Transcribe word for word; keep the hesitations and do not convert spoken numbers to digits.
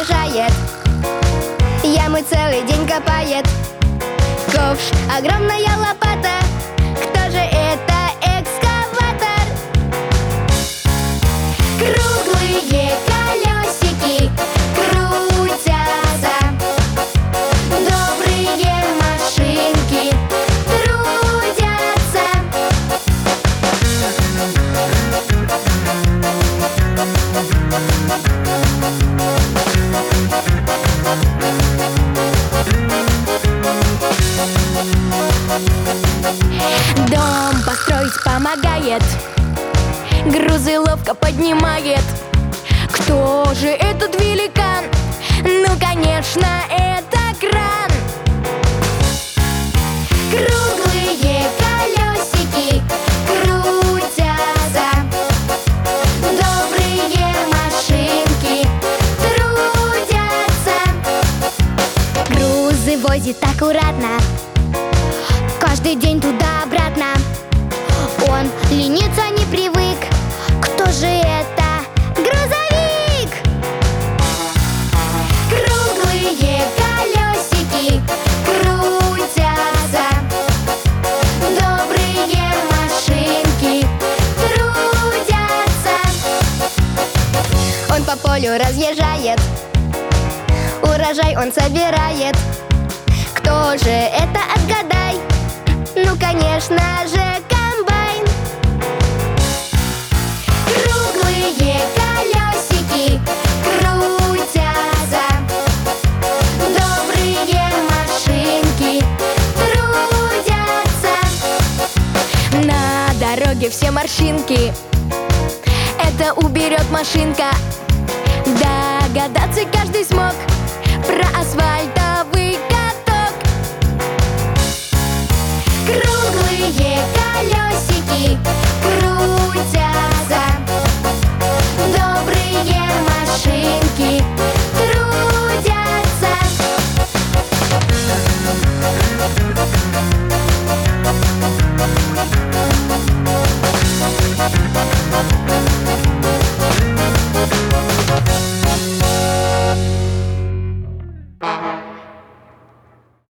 разъезжает, ямы целый день копает. Ковш, огромная лопата, кто же это? Экскаватор. Круглые колесики крутятся, добрые машинки трудятся. Дом построить помогает, грузы ловко поднимает. Кто же этот великан? Ну, конечно, это кран. Круглые колесики крутятся, добрые машинки трудятся. Грузы возит аккуратно, каждый день туда-обратно. Он лениться не привык. Кто же это? Грузовик! Круглые колесики крутятся, добрые машинки трудятся. Он по полю разъезжает, урожай он собирает. Кто же это, отгадай? Ну, конечно же, комбайн. Круглые колесики крутятся, добрые машинки трудятся. На дороге все морщинки это уберет машинка. Догадаться каждый смог про асфальтовый каток. Круглые колесики